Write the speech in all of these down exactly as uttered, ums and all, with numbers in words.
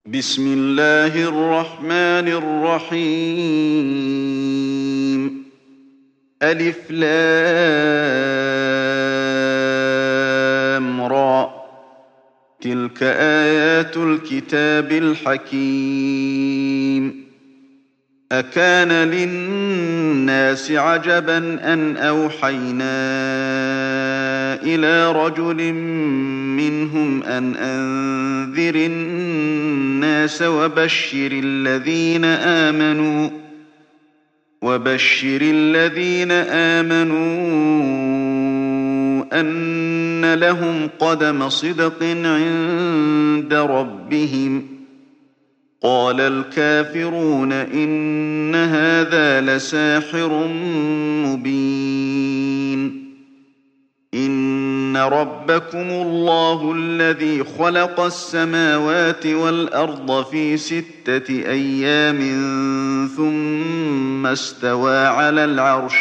بسم الله الرحمن الرحيم. ألف لام را. تلك آيات الكتاب الحكيم. أكان للناس عجبا أن أوحينا إلى رجل منهم أن أنذر الناس وبشر الذين آمنوا وبشر الذين آمنوا أن لهم قدم صدق عند ربهم. قال الكافرون إن هذا لساحر مبين. إن ربكم الله الذي خلق السماوات والأرض في ستة أيام ثم استوى على العرش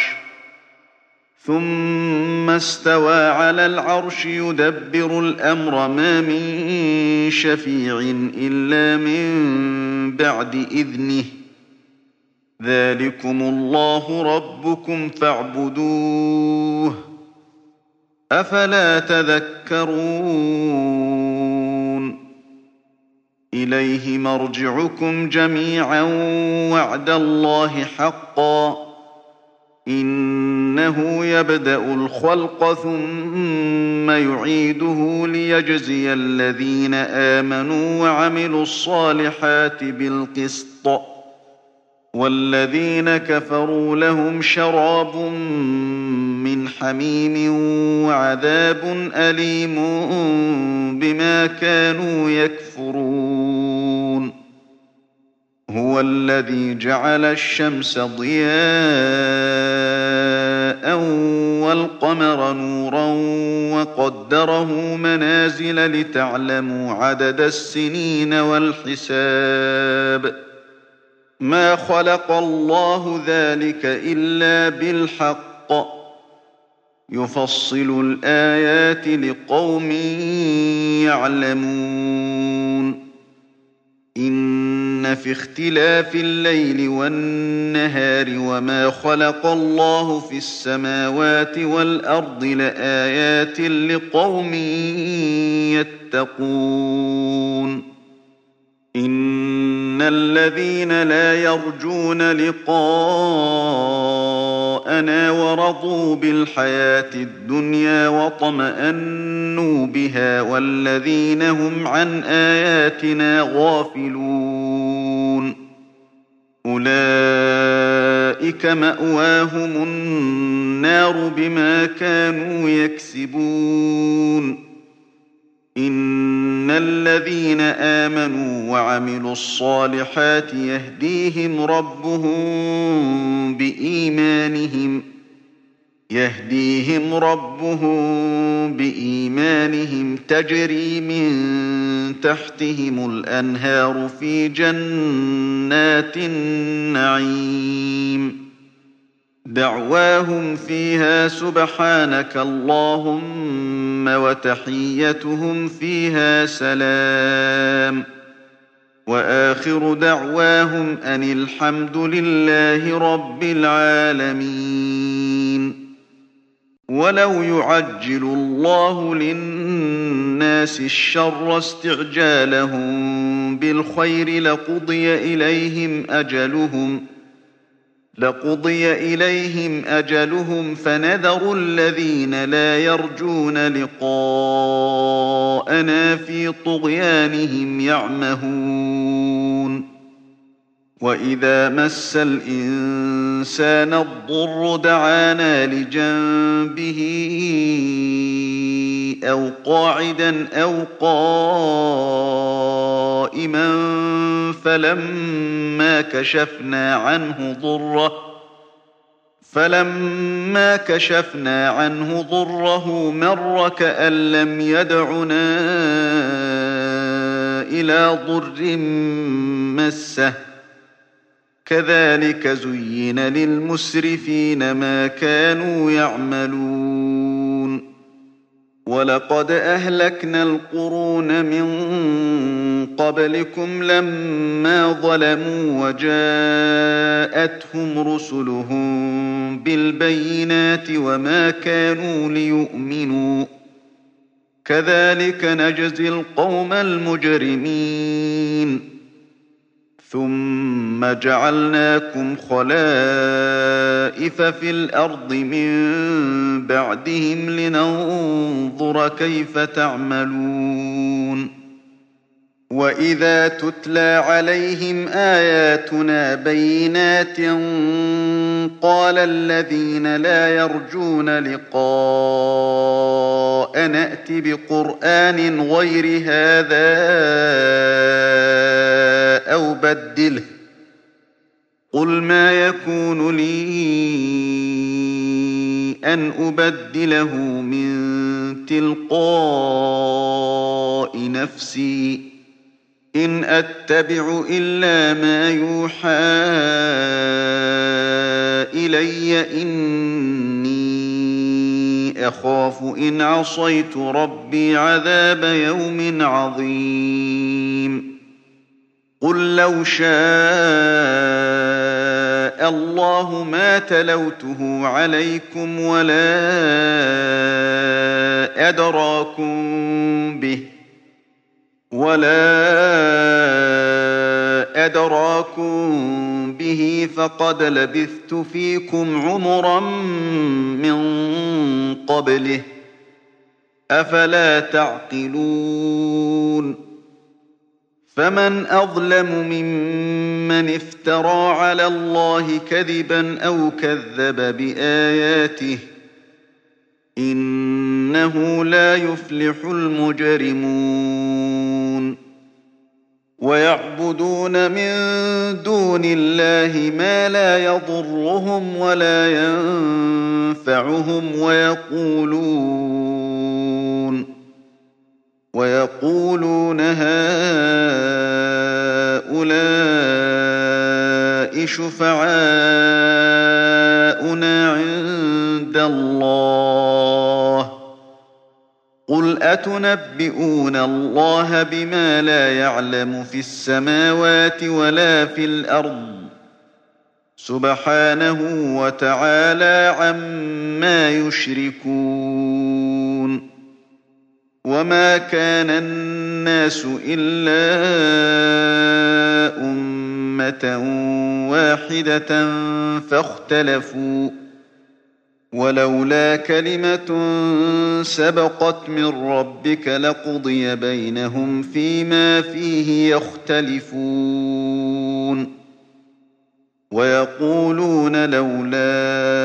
ثم استوى على العرش يدبر الأمر ما من شفيع إلا من بعد إذنه. ذلكم الله ربكم فاعبدوه. أفلا تذكرون. إليه مرجعكم جميعا وعد الله حقا. إنه يبدأ الخلق ثم يعيده ليجزي الذين آمنوا وعملوا الصالحات بالقسط، والذين كفروا لهم شراب من حميم وعذاب أليم بما كانوا يكفرون. هو الذي جعل الشمس ضياء والقمر نورا وقدره منازل لتعلموا عدد السنين والحساب. ما خلق الله ذلك إلا بالحق. يفصل الآيات لقوم يعلمون. إن في اختلاف الليل والنهار وما خلق الله في السماوات والأرض لآيات لقوم يتقون. إن الذين لا يرجون لقاءنا ورضوا بالحياة الدنيا واطمأنوا بها والذين هم عن آياتنا غافلون أولئك مأواهم النار بما كانوا يكسبون. إن الذين آمنوا وعملوا الصالحات يهديهم ربهم بإيمانهم يهديهم ربهم بإيمانهم تجري من تحتهم الأنهار في جنات النعيم. دعواهم فيها سبحانك اللهم وتحيتهم فيها سلام. وآخر دعواهم أن الحمد لله رب العالمين. ولو يعجل الله للناس الشر استعجالهم بالخير لقضي إليهم أجلهم لقضي إليهم أجلهم فنذر الذين لا يرجون لقاءنا في طغيانهم يعمهون. وإذا مس الإنسان الضر دعانا لجنبه أو قاعدا أو قائما فلما كشفنا عنه ضره فلما كشفنا عنه ضره مر كأن لم يدعنا إلى ضر مسه. كذلك زين للمسرفين ما كانوا يعملون. ولقد أهلكنا القرون من قبلكم لما ظلموا وجاءتهم رسلهم بالبينات وما كانوا ليؤمنوا كذلك نجزي القوم المجرمين ثم جعلناكم خلائف في الأرض من بعدهم لننظر كيف تعملون وإذا تتلى عليهم آياتنا بينات قال الذين لا يرجون لقاء نأت بقرآن غير هذا أو بدله قل ما يكون لي أن أبدله من تلقاء نفسي إن أتبع إلا ما يوحى إلي إني أخاف إن عصيت ربي عذاب يوم عظيم قل لو شاء الله ما تلوته عليكم ولا أدراكم به ولا أدراكم به فقد لبثت فيكم عمرا من قبله أفلا تعقلون فمن أظلم ممن افترى على الله كذبا أو كذب بآياته إنه لا يفلح المجرمون ويعبدون من دون الله ما لا يضرهم ولا ينفعهم ويقولون ويقولون هؤلاء شفعاؤنا عند الله قل أتنبئون الله بما لا يعلم في السماوات ولا في الأرض سبحانه وتعالى عما يشركون وما كان الناس إلا أمة واحدة فاختلفوا ولولا كلمة سبقت من ربك لقضي بينهم فيما فيه يختلفون ويقولون لولا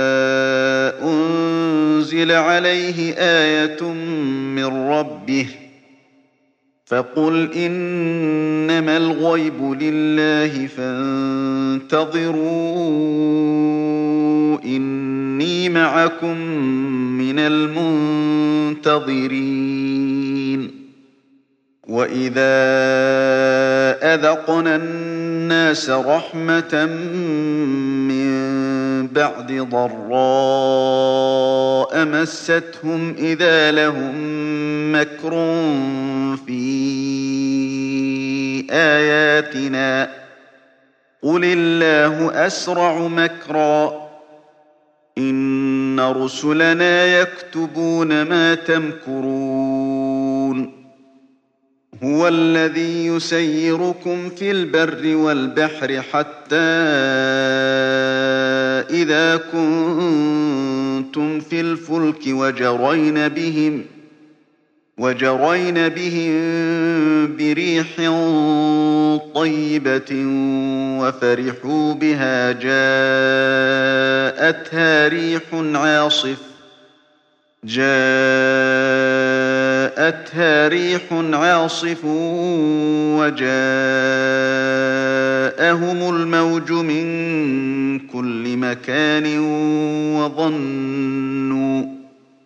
أنزل عليه آية من ربه فقل إنما الغيب لله فانتظروا إني معكم من المنتظرين وإذا أذقنا الناس رحمة من بعد ضراء مستهم إذا لهم مكر في آياتنا قل الله أسرع مكرا إن رسلنا يكتبون ما تمكرون هو الذي يسيركم في البر والبحر حتى إذا كنتم في الفلك وجرين بهم وجرين بهم بريح طيبة وفرحوا بها جاءتها ريح عاصف جاءتها ريح عاصف وجاءهم الموج من كل مكان وظنوا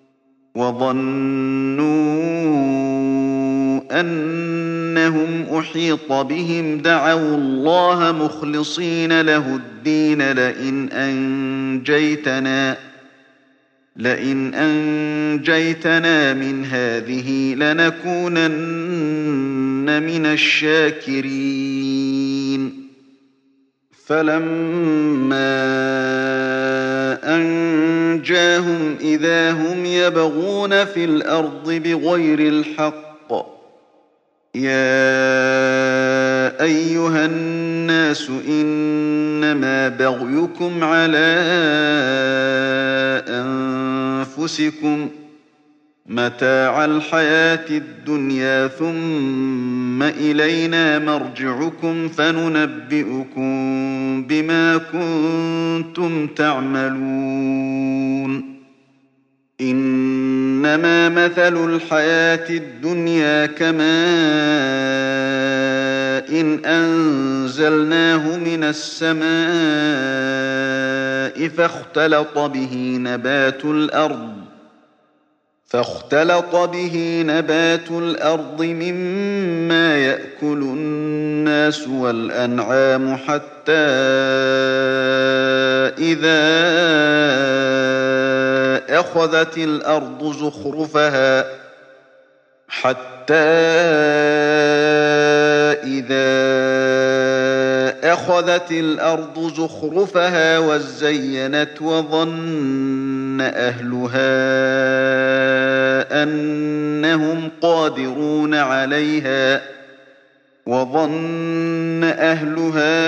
وظنوا أنهم أحيط بهم دعوا الله مخلصين له الدين لئن أنجيتنا لئن أنجيتنا من هذه لنكونن من الشاكرين فلما أنجاهم إذا هم يبغون في الأرض بغير الحق يا أيها الناس إنما بغيكم على أنفسكم متاع الحياة الدنيا ثم إلينا مرجعكم فننبئكم بما كنتم تعملون إنما مثل الحياة الدنيا كماء إن أنزلناه من السماء فاختلط به نبات الأرض فاختلط به نبات الأرض مما يأكل الناس والأنعام حتى إذا أخذت الأرض زخرفها حتى إذا أخذت الأرض زخرفها وزينت وظن أهلها أنهم قادرون عليها وظن أهلها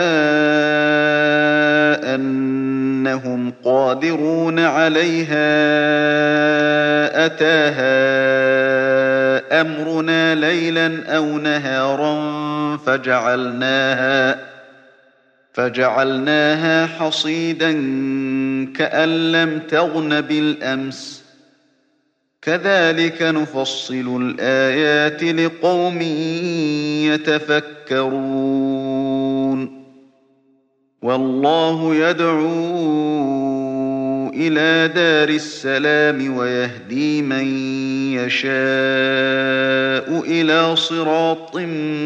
أنهم قادرون عليها أتاها أمرنا ليلا أو نهارا فجعلناها فجعلناها حصيدا كأن لم تغن بالأمس كذلك نفصل الآيات لقوم يتفكرون والله يدعو إلى دار السلام ويهدي من يشاء إلى صراط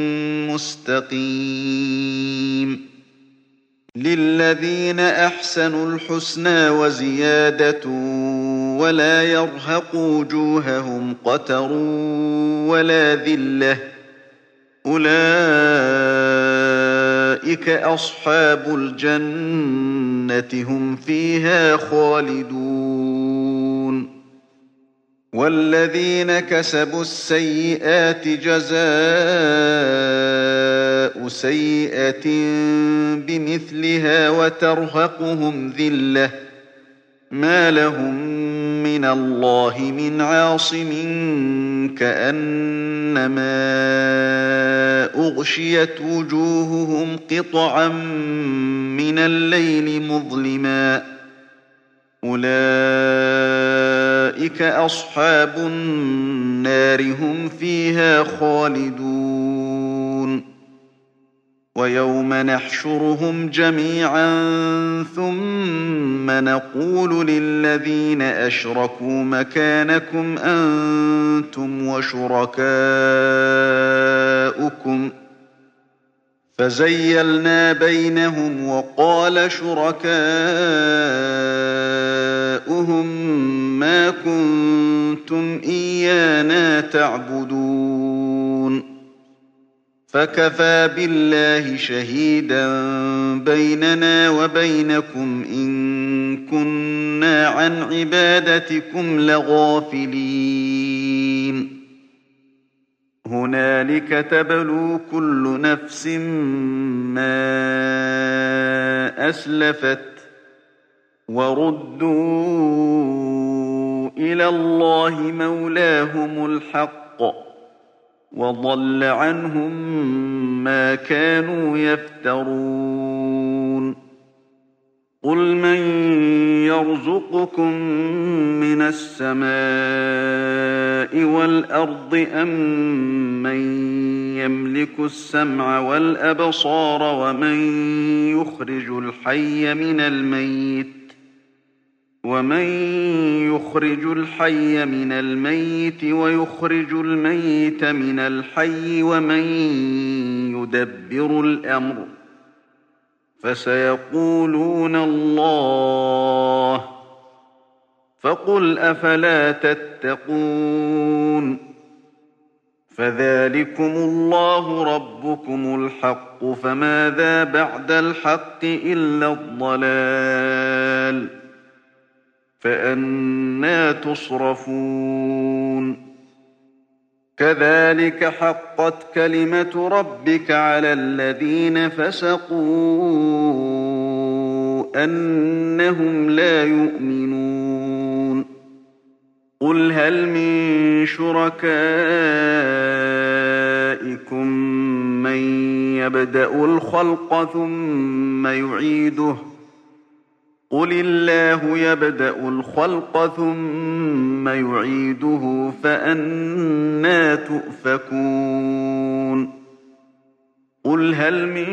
مستقيم للذين أحسنوا الحسنى وزيادة ولا يرهق وجوههم قتر ولا ذلة أولئك أصحاب الجنة هم فيها خالدون والذين كسبوا السيئات جزاء سيئة بمثلها وترهقهم ذلة ما لهم من الله من عاصم كأنما أغشيت وجوههم قطعا من الليل مظلما أولئك أصحاب النار هم فيها خالدون ويوم نحشرهم جميعا ثم نقول للذين أشركوا مكانكم أنتم وشركاؤكم فزيلنا بينهم وقال شركاؤهم ما كنتم إيانا تعبدون فكفى بالله شهيدا بيننا وبينكم إن كنا عن عبادتكم لغافلين هنالك تبلو كل نفس ما أسلفت وردوا إلى الله مولاهم الحق وضل عنهم ما كانوا يفترون قل من يرزقكم من السماء والأرض أم من يملك السمع والأبصار ومن يخرج الحي من الميت ومن يخرج الحي من الميت ويخرج الميت من الحي ومن يدبر الأمر فسيقولون الله فقل أفلا تتقون فذلكم الله ربكم الحق فماذا بعد الحق إلا الضلال فأنى تصرفون كذلك حقت كلمة ربك على الذين فسقوا أنهم لا يؤمنون قل هل من شركائكم من يبدأ الخلق ثم يعيده قل الله يبدأ الخلق ثم يعيده فأنى تؤفكون قل هل من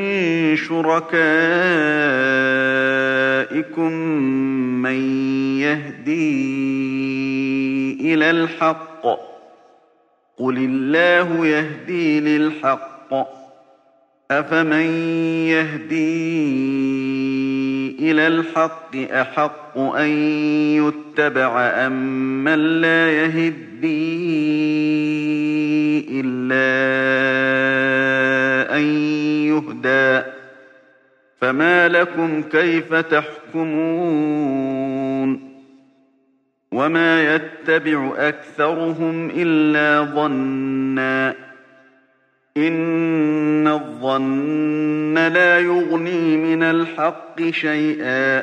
شركائكم من يهدي إلى الحق قل الله يهدي للحق أفمن يهدي إلى الحق أحق أن يتبع أم من لا يهدي إلا أن يهدى فما لكم كيف تحكمون وما يتبع أكثرهم إلا ظنا إن الظن لا يغني من الحق شيئا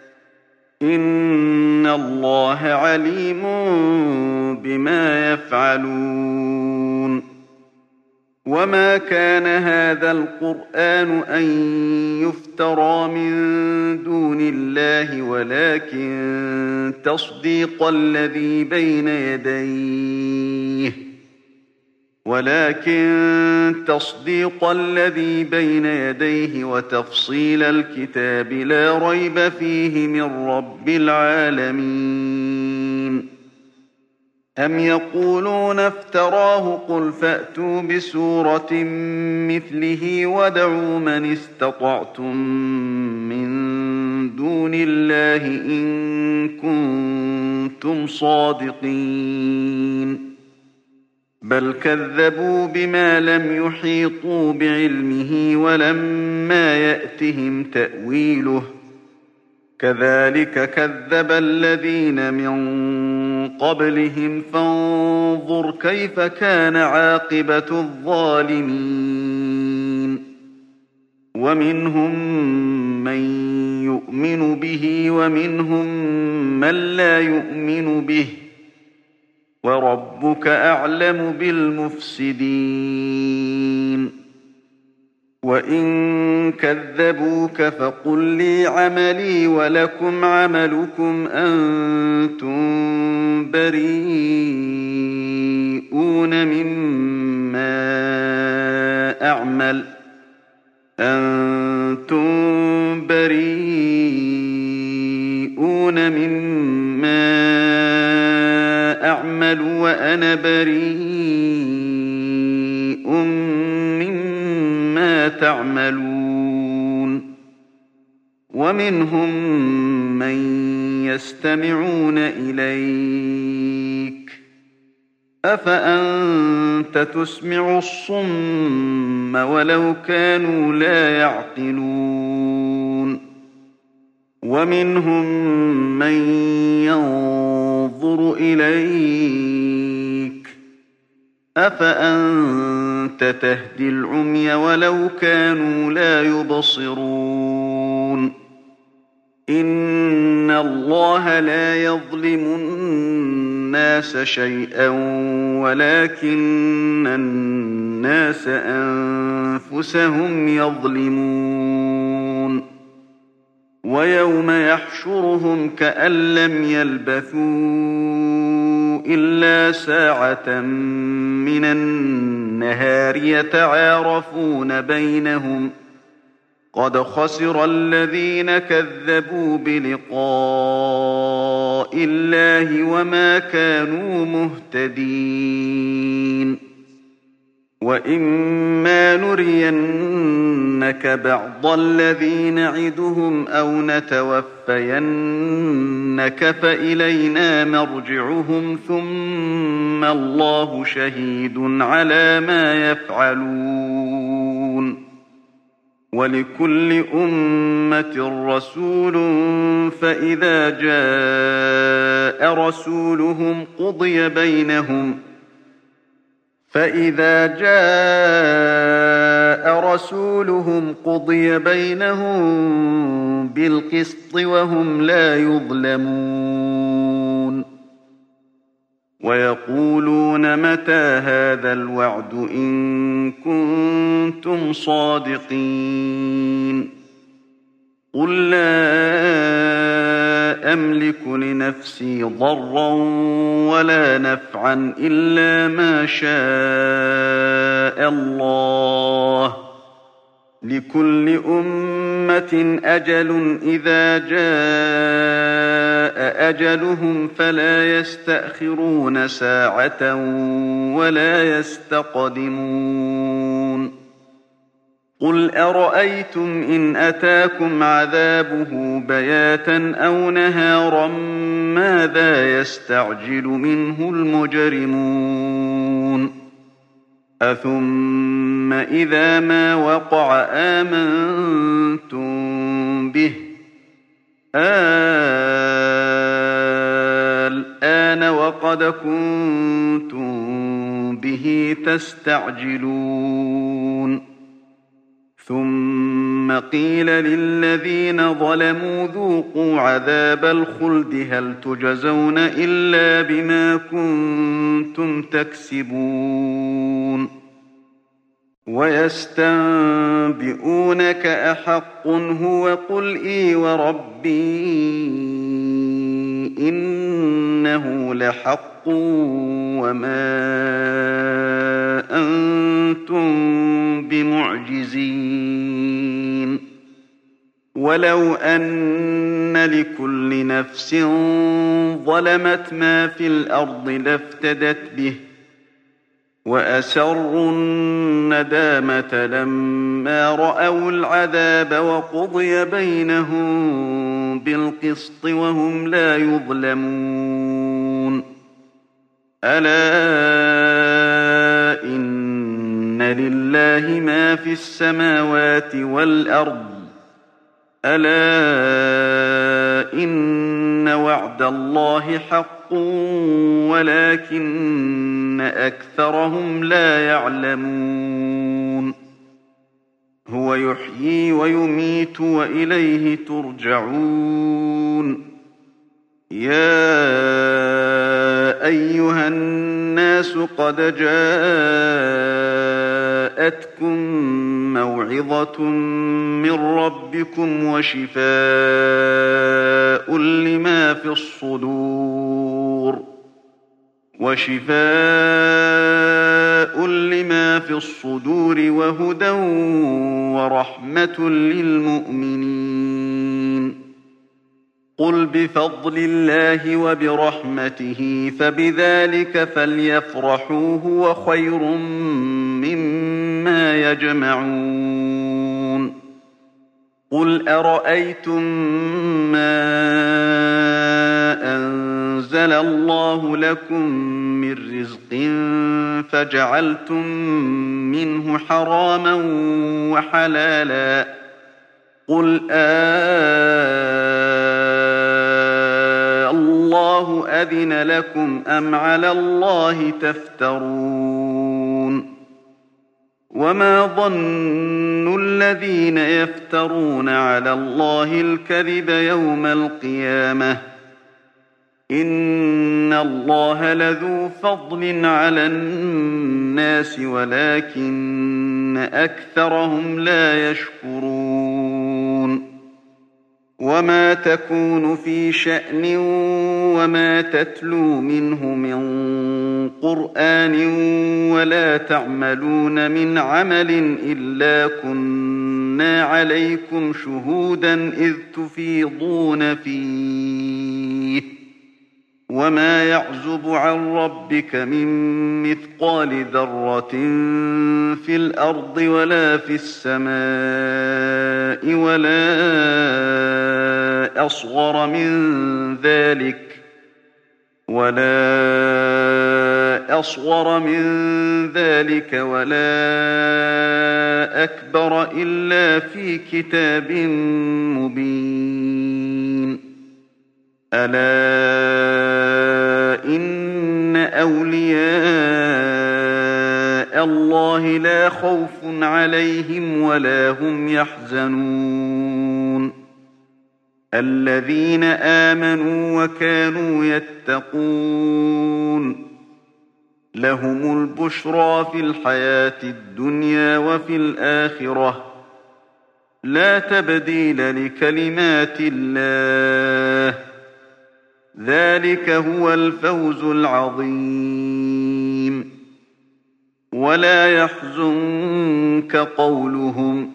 إن الله عليم بما يفعلون وما كان هذا القرآن أن يفترى من دون الله ولكن تصديق الذي بين يديه ولكن تصديق الذي بين يديه وتفصيل الكتاب لا ريب فيه من رب العالمين أم يقولون افتراه قل فأتوا بسورة مثله وادعوا من استطعتم من دون الله إن كنتم صادقين بل كذبوا بما لم يحيطوا بعلمه ولما يأتهم تأويله كذلك كذب الذين من قبلهم فانظر كيف كان عاقبة الظالمين ومنهم من يؤمن به ومنهم من لا يؤمن به وربك أعلم بالمفسدين وإن كذبوك فقل لي عملي ولكم عملكم أنتم بريئون مما أعمل أنتم بريئون مما أعمل وأنا بريء مما تعملون ومنهم من يستمعون إليك أفأنت تسمع الصم ولو كانوا لا يعقلون ومنهم من ينظر إليك أفأنت تهدي العمي ولو كانوا لا يبصرون إن الله لا يظلم الناس شيئا ولكن الناس أنفسهم يظلمون ويوم يحشرهم كأن لم يلبثوا إلا ساعة من النهار يتعارفون بينهم قد خسر الذين كذبوا بلقاء الله وما كانوا مهتدين وإما نرينك بعض الذي نعدهم أو نتوفينك لنبوئنك فإلينا مرجعهم ثم الله شهيد على ما يفعلون ولكل أمة رسول فإذا جاء رسولهم قضي بينهم فإذا جاء رسولهم قضي بينهم بالقسط وهم لا يظلمون ويقولون متى هذا الوعد إن كنتم صادقين قل لا أملك لنفسي ضرا ولا نفعا إلا ما شاء الله لكل أمة أجل إذا جاء أجلهم فلا يستأخرون ساعة ولا يستقدمون قل أرأيتم إن أتاكم عذابه بياتا أو نهارا ماذا يستعجل منه المجرمون أثم إذا ما وقع آمنتم به الآن وقد كنتم به تستعجلون ثم قيل للذين ظلموا ذوقوا عذاب الخلد هل تجزون إلا بما كنتم تكسبون ويستنبئونك أحق هو قل إي وربي إنه لحق وما أنتم بمعجزين ولو أن لكل نفس ظلمت ما في الأرض لافتدت به وأسروا الندامة لما رأوا العذاب وقضي بينهم بالقسط وهم لا يظلمون ألا إن لله ما في السماوات والأرض ألا إن وعد الله حق ولكن أكثرهم لا يعلمون هو يحيي ويميت وإليه ترجعون يا أيها الناس قد جاءتكم موعظة من ربكم وشفاء لما في الصدور وشفاء لما في الصدور وهدى ورحمة للمؤمنين قل بفضل الله وبرحمته فبذلك فليفرحوا هو خير مما يجمعون قل أرأيتم ما أنزل الله لكم من رزق فجعلتم منه حراما وحلالا قل آه الله أذن لكم أم على الله تفترون وما ظن الذين يفترون على الله الكذب يوم القيامة إن الله لذو فضل على الناس ولكن أكثرهم لا يشكرون وما تكون في شأن وما تتلو منه من قرآن ولا تعملون من عمل إلا كنا عليكم شهودا إذ تفيضون فيه وما يعزب عن ربك من مثقال ذرة في الأرض ولا في السماء ولا أصغر من ذلك ولا أصغر من ذلك ولا أكبر إلا في كتاب مبين. ألا إن أولياء الله لا خوف عليهم ولا هم يحزنون الذين آمنوا وكانوا يتقون لهم البشرى في الحياة الدنيا وفي الآخرة لا تبديل لكلمات الله ذلك هو الفوز العظيم. ولا يحزنك قولهم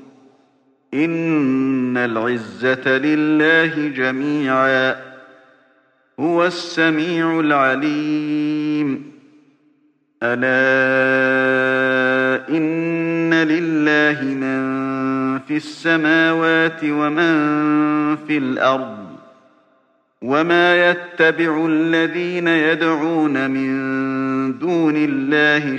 إن العزة لله جميعا هو السميع العليم. ألا إن لله من في السماوات ومن في الأرض وما يتبع الذين يدعون من دون الله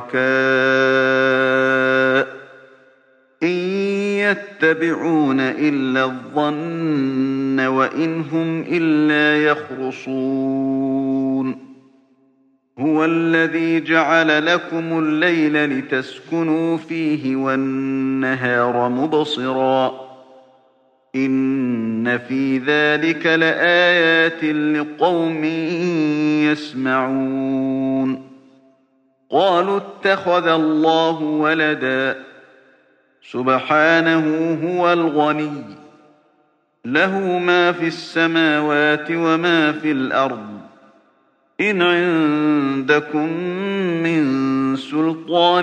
شركاء إن يتبعون إلا الظن وإن هم إلا يخرصون. هو الذي جعل لكم الليل لتسكنوا فيه والنهار مبصرا إن في ذلك لآيات لقوم يسمعون. قالوا اتخذ الله ولدا سبحانه هو الغني له ما في السماوات وما في الأرض إن عندكم من سلطان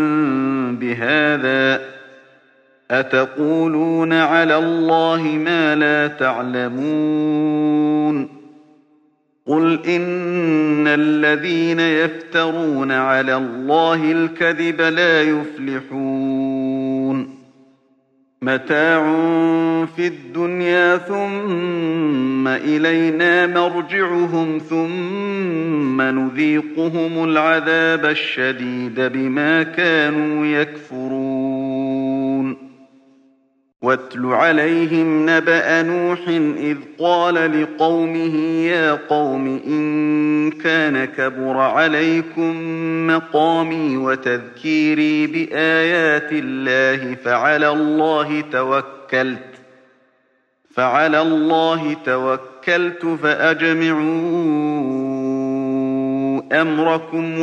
بهذا أتقولون على الله ما لا تعلمون. قل إن الذين يفترون على الله الكذب لا يفلحون. متاع في الدنيا ثم إلينا مرجعهم ثم نذيقهم العذاب الشديد بما كانوا يكفرون. واتل عليهم نبأ نوح إذ قال لقومه يا قوم إن كان كبر عليكم مقامي وتذكيري بآيات الله فعلى الله توكلت فعلى الله توكلت فأجمعوا أمركم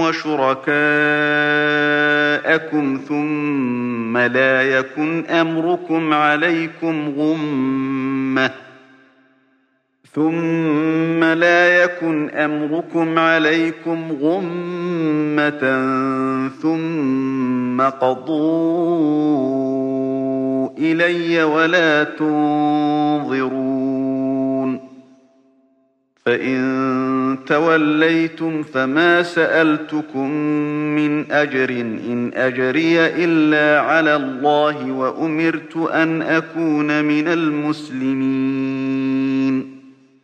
وشركاءكم ثم لا يكن أمركم عليكم غمة ثم لا يكن أمركم عليكم غمة ثم قضوا إلي ولا تنظرون. فإن توليتم فما سألتكم من أجر إن أجري إلا على الله وأمرت أن أكون من المسلمين.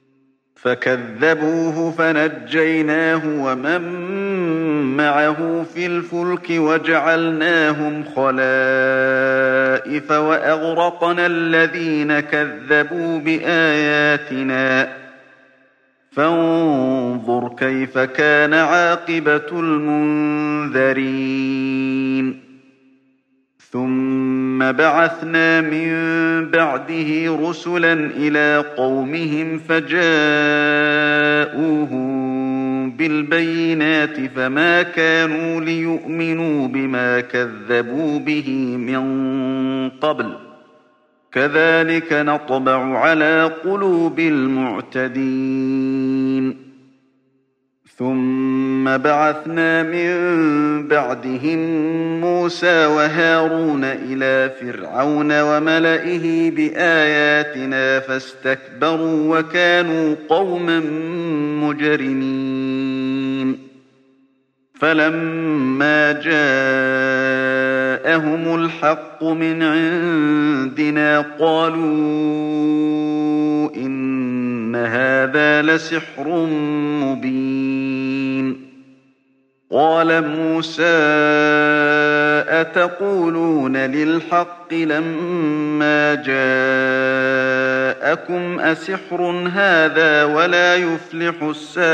فكذبوه فنجيناه ومن معه في الفلك وجعلناهم خلائف وأغرقنا الذين كذبوا بآياتنا فانظر كيف كان عاقبة المنذرين. ثم بعثنا من بعده رسلا إلى قومهم فجاءوهم بالبينات فما كانوا ليؤمنوا بما كذبوا به من قبل كذلك نطبع على قلوب المعتدين. ثم بعثنا من بعدهم موسى وهارون إلى فرعون وملئه بآياتنا فاستكبروا وكانوا قوما مجرمين. فلما جاءهم الحق من عندنا قالوا إن هذا لسحر مبين. قال موسى أتقولون للحق لما جاءكم أسحر هذا ولا يفلح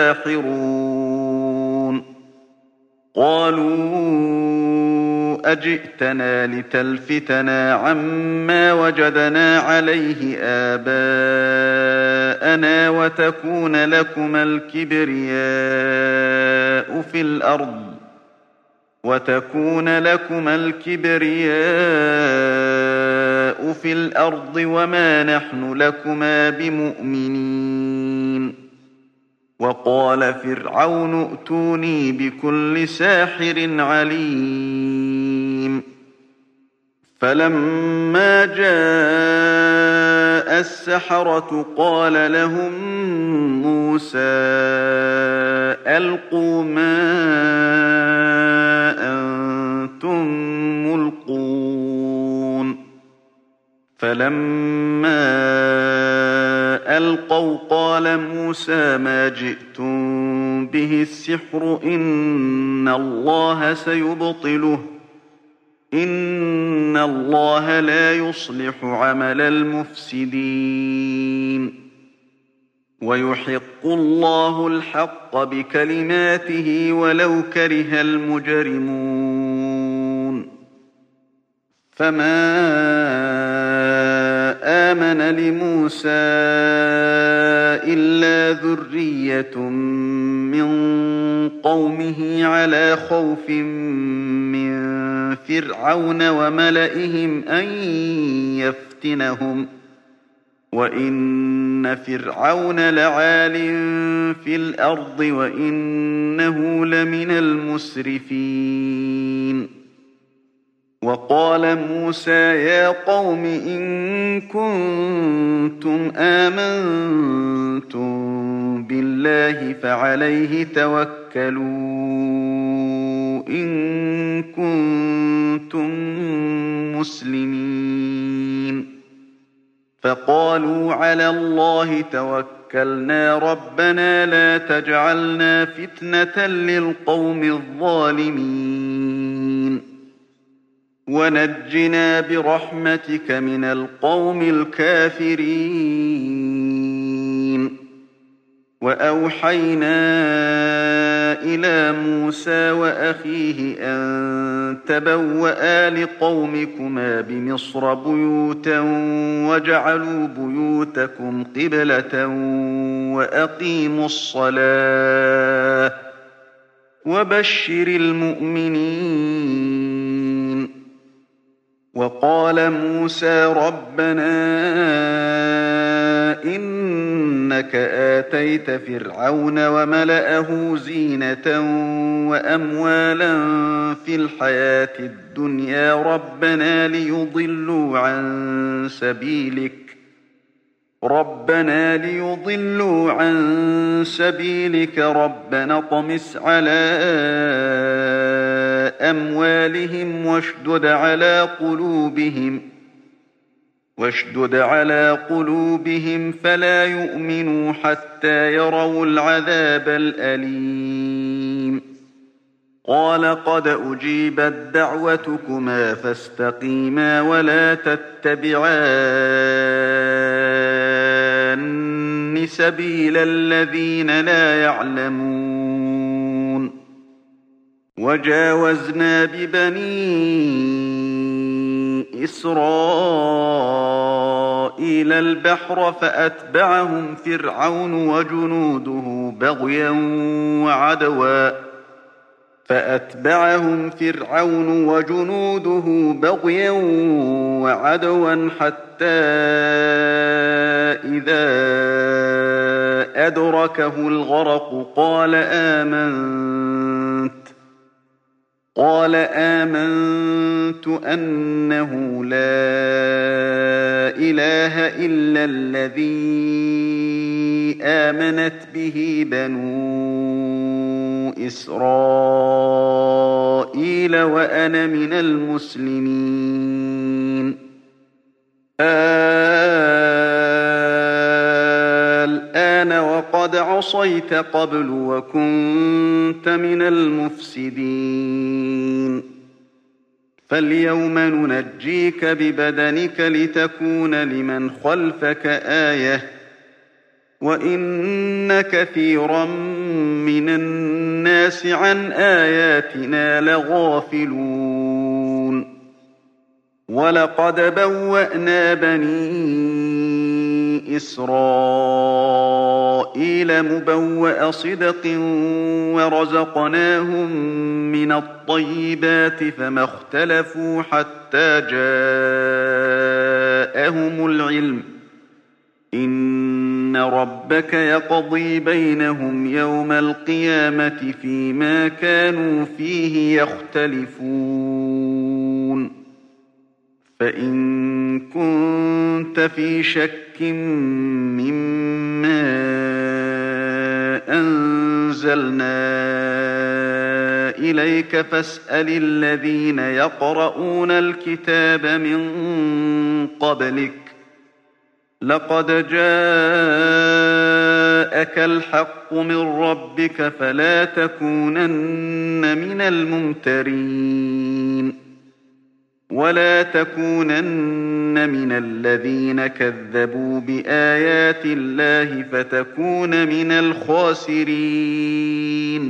الساحرون. قالوا أجئتنا لتلفتنا عما وجدنا عليه آباءنا وتكون لكما الكبرياء في الأرض وتكون لكما الكبرياء في الأرض وما نحن لكما بمؤمنين. وقال فرعون ائتوني بكل ساحر عليم. فلما جاء السحرة قال لهم موسى ألقوا ما أنتم ملقون. فلما ألقوا قال موسى ما جئتم به السحر إن الله سيبطله إن الله لا يصلح عمل المفسدين. ويحق الله الحق بكلماته ولو كره المجرمون. فما آمن لموسى إلا ذرية من قومه على خوف من فرعون وملئهم أن يفتنهم وإن فرعون لعال في الأرض وإنه لمن المسرفين. وقال موسى يا قوم إن كنتم آمنتم بالله فعليه توكلوا إن كنتم مسلمين. فقالوا على الله توكلنا ربنا لا تجعلنا فتنة للقوم الظالمين ونجنا برحمتك من القوم الكافرين. وأوحينا إلى موسى وأخيه أن تبوأ لقومكما بمصر بيوتا وجعلوا بيوتكم قبلة وأقيموا الصلاة وبشر المؤمنين. وقال موسى ربنا إنك آتيت فرعون وملأه زينة وأموالا في الحياة الدنيا ربنا ليضلوا عن سبيلك ربنا ليضلوا عن سبيلك ربنا اطمس على أموالهم واشدد على قلوبهم واشدد على قلوبهم فلا يؤمنوا حتى يروا العذاب الأليم. قال قد أجيبت دعوتكما فاستقيما ولا تتبعان سبيل الذين لا يعلمون. وجاوزنا ببني إسرائيل البحر فأتبعهم فرعون وجنوده بغيا وعدوا فأتبعهم فرعون وجنوده بغيا وعدوا حتى إذا أدركه الغرق قال آمنت قال آمنت أنه لا إله إلا الذي آمنت به بنو إسرائيل وأنا من المسلمين الآن وقد عصيت قبل وكنت من المفسدين فاليوم ننجيك ببدنك لتكون لمن خلفك آية وإن كثيرا من الناس عن آياتنا لغافلون ولقد بوأنا بني إسرائيل مبوأ صدق ورزقناهم من الطيبات فما اختلفوا حتى جاءهم العلم إن ربك يقضي بينهم يوم القيامة فيما كانوا فيه يختلفون فإن كنت في شك مما أنزلنا إليك فاسأل الذين يقرؤون الكتاب من قبلك لقد جاءك الحق من ربك فلا تكونن من الممترين ولا تكونن من الذين كذبوا بآيات الله فتكون من الخاسرين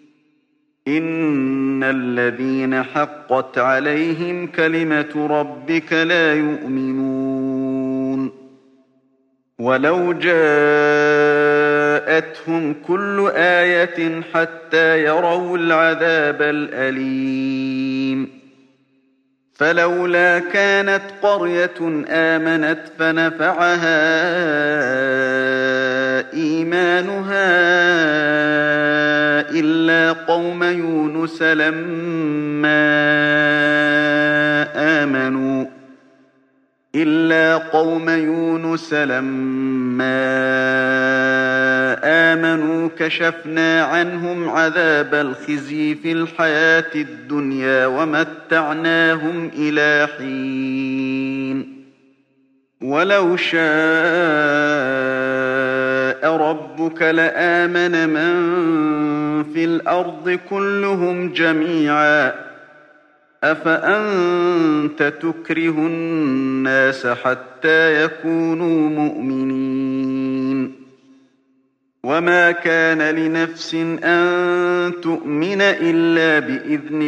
إن الذين حقت عليهم كلمة ربك لا يؤمنون ولو جاءتهم كل آية حتى يروا العذاب الأليم فلولا كانت قرية آمنت فنفعها إيمانها إلا قوم يونس لما آمنوا إلا قوم يونس لما آمنوا كشفنا عنهم عذاب الخزي في الحياة الدنيا ومتعناهم إلى حين ولو شاء ربك لآمن من في الأرض كلهم جميعا أفأنت تكره الناس حتى يكونوا مؤمنين وما كان لنفس أن تؤمن إلا بإذن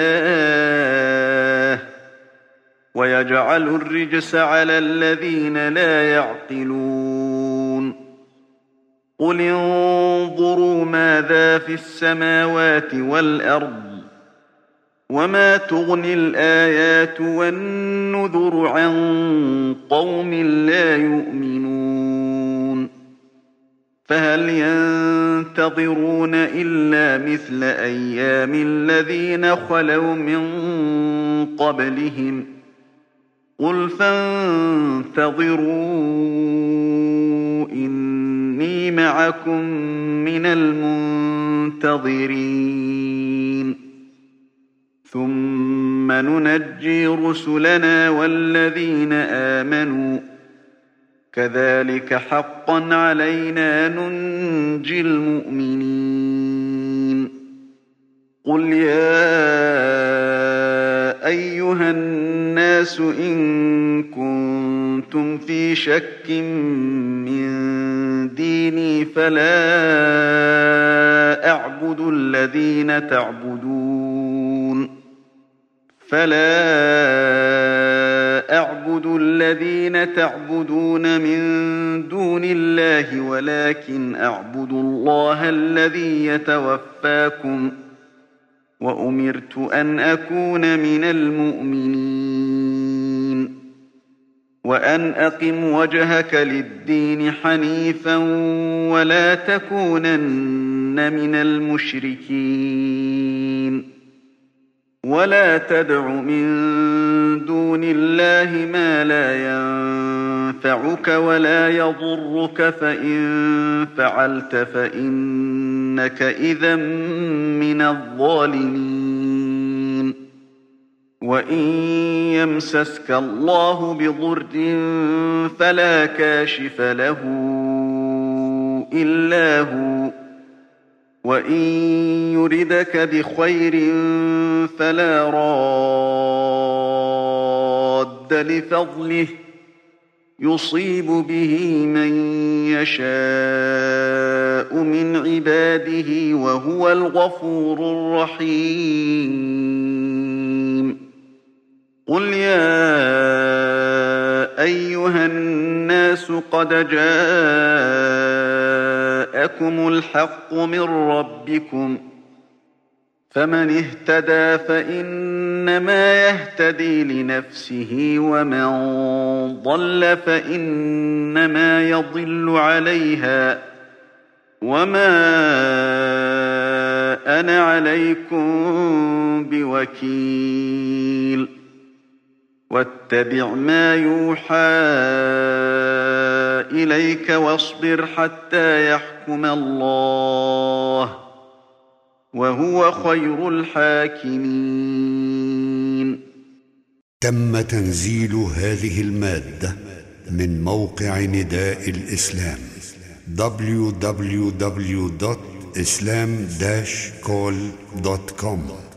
الله ويجعل الرجس على الذين لا يعقلون قل انظروا ماذا في السماوات والأرض وما تغني الآيات والنذر عن قوم لا يؤمنون فهل ينتظرون إلا مثل أيام الذين خلوا من قبلهم قل فانتظروا إني معكم من المنتظرين ثم ننجي رسلنا والذين آمنوا كذلك حقا علينا ننجي المؤمنين قل يا أيها الناس إن كنتم في شك من ديني فلا أعبد الذين تعبدون فلا أعبد الذين تعبدون من دون الله ولكن أعبد الله الذي يتوفاكم وأمرت أن أكون من المؤمنين وأن أقم وجهك للدين حنيفا ولا تكونن من المشركين ولا تدع من دون الله ما لا ينفعك ولا يضرك فإن فعلت فإن إنك إذا من الظالمين وإن يمسسك الله بضر فلا كاشف له إلا هو وإن يردك بخير فلا راد لفضله يصيب به من يشاء من عباده وهو الغفور الرحيم قل يا أيها الناس قد جاءكم الحق من ربكم فمن اهتدى فإنما يهتدي لنفسه ومن ضل فإنما يضل عليها وما أنا عليكم بوكيل واتبع ما يوحى إليك واصبر حتى يحكم الله وهو خير الحاكمين. تم تنزيل هذه المادة من موقع نداء الإسلام دبليو دبليو دبليو دوت إسلام داش كول دوت كوم.